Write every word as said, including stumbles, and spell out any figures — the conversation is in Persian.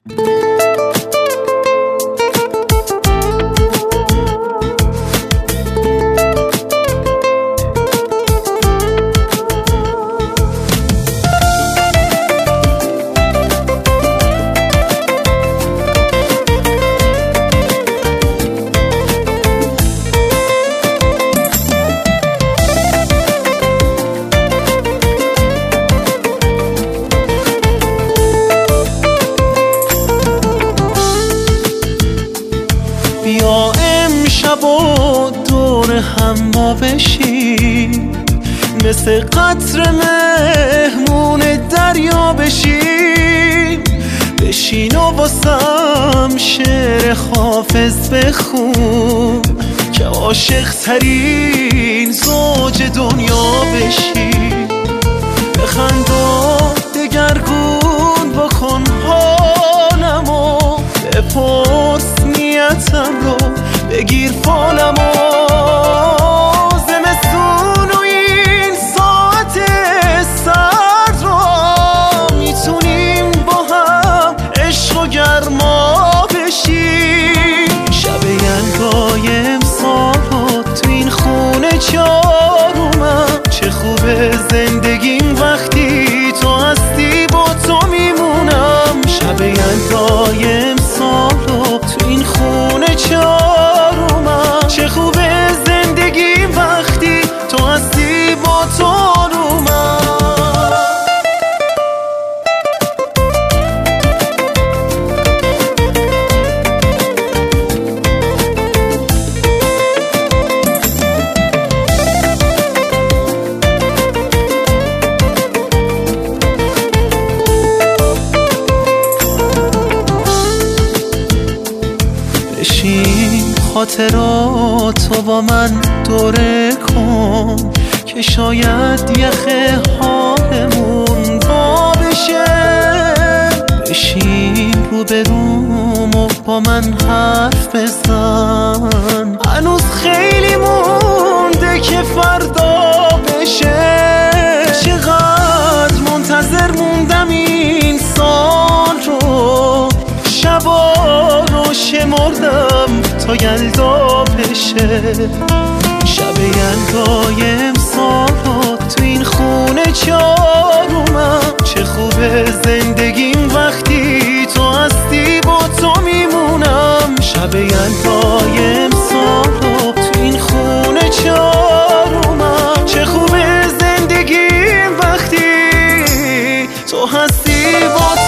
بیا امشب و دور هم ما بشیم، مثل قطر مهمون دریا بشیم. بشین و واسم شعر حافظ بخون که عاشق ترین زوج دنیا بشیم. بخند و دگرگون بکن حالمو، بپرس نیتم رو، بگیر فالمو. زمستون و این ساعت سرد رو میتونیم با هم عشق و گرما بشیم. شب یلدای امسال رو تو این خونه چارومم، چه خوبه زندگیم وقتی تو هستی با تو میمونم. شب یلدای امسال رو تو این خونه چارومم، چه خوبه زندگیم وقتی تو هستی با تو آرومم. بشین خاطراتو با من دوره کن که شاید یخ حالمون با بشه. بشین رو به روم و با من حرف بزن، هنوز خیلی مونده که فردا بشه. چقدر منتظر موندم این سال رو، شبا رو شمردم تا یلدا بشه. شب یلدای امسال رو تو این خونه چارومم، چه خوبه زندگیم وقتی تو هستی با تو میمونم. شب یلدای امسال رو تو این خونه چارومم، چه خوبه زندگیم وقتی تو هستی با تو.